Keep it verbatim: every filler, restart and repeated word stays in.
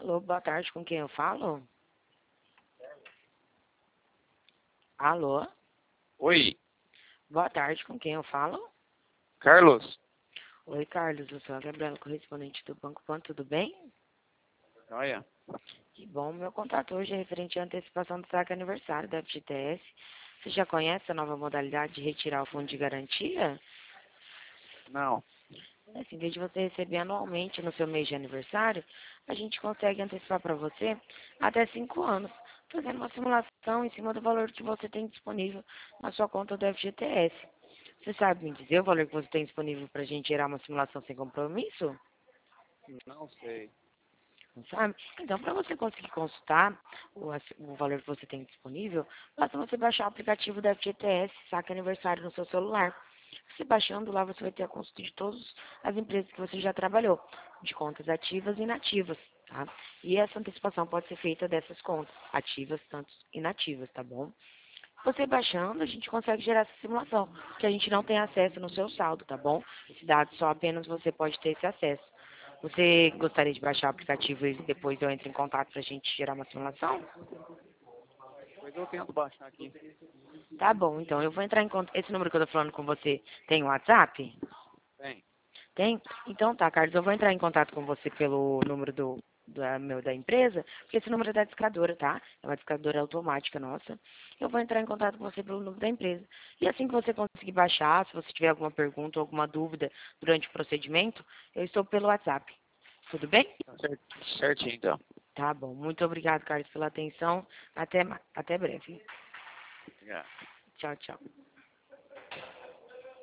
Alô, boa tarde, com quem eu falo? Alô, Oi, boa tarde, com quem eu falo? Carlos. Oi, Carlos, eu sou a Gabriela, correspondente do Banco Pan, tudo bem? Olha, Que bom, meu contato hoje é referente à antecipação do saque aniversário da F G T S. Você já conhece a nova modalidade de retirar o fundo de garantia? não. Assim, em vez de você receber anualmente no seu mês de aniversário, a gente consegue antecipar para você até cinco anos, fazendo uma simulação em cima do valor que você tem disponível na sua conta do F G T S. Você sabe me dizer o valor que você tem disponível para a gente gerar uma simulação sem compromisso? Não sei. Não sabe? Então, para você conseguir consultar o, o valor que você tem disponível, basta você baixar o aplicativo da F G T S, saque aniversário no seu celular. Você baixando lá, você vai ter a consulta de todas as empresas que você já trabalhou, de contas ativas e inativas, tá? E essa antecipação pode ser feita dessas contas, ativas, tanto inativas, tá bom? Você baixando, a gente consegue gerar essa simulação, que a gente não tem acesso no seu saldo, tá bom? Esse dado só apenas você pode ter esse acesso. Você gostaria de baixar o aplicativo e depois eu entro em contato para a gente gerar uma simulação? Depois eu tento baixar aqui. Tá bom, então eu vou entrar em contato. Esse número que eu tô falando com você tem o WhatsApp? Tem. Tem? Então tá, Carlos, eu vou entrar em contato com você pelo número do, da, meu, da empresa, porque esse número é da discadora, tá? É uma discadora automática nossa. Eu vou entrar em contato com você pelo número da empresa. E assim que você conseguir baixar, se você tiver alguma pergunta ou alguma dúvida durante o procedimento, eu estou pelo WhatsApp. Tudo bem? Tá certo, certinho, então. Tá bom. Muito obrigado, Carlos, pela atenção. Até, ma- até breve. Obrigado. Tchau, tchau.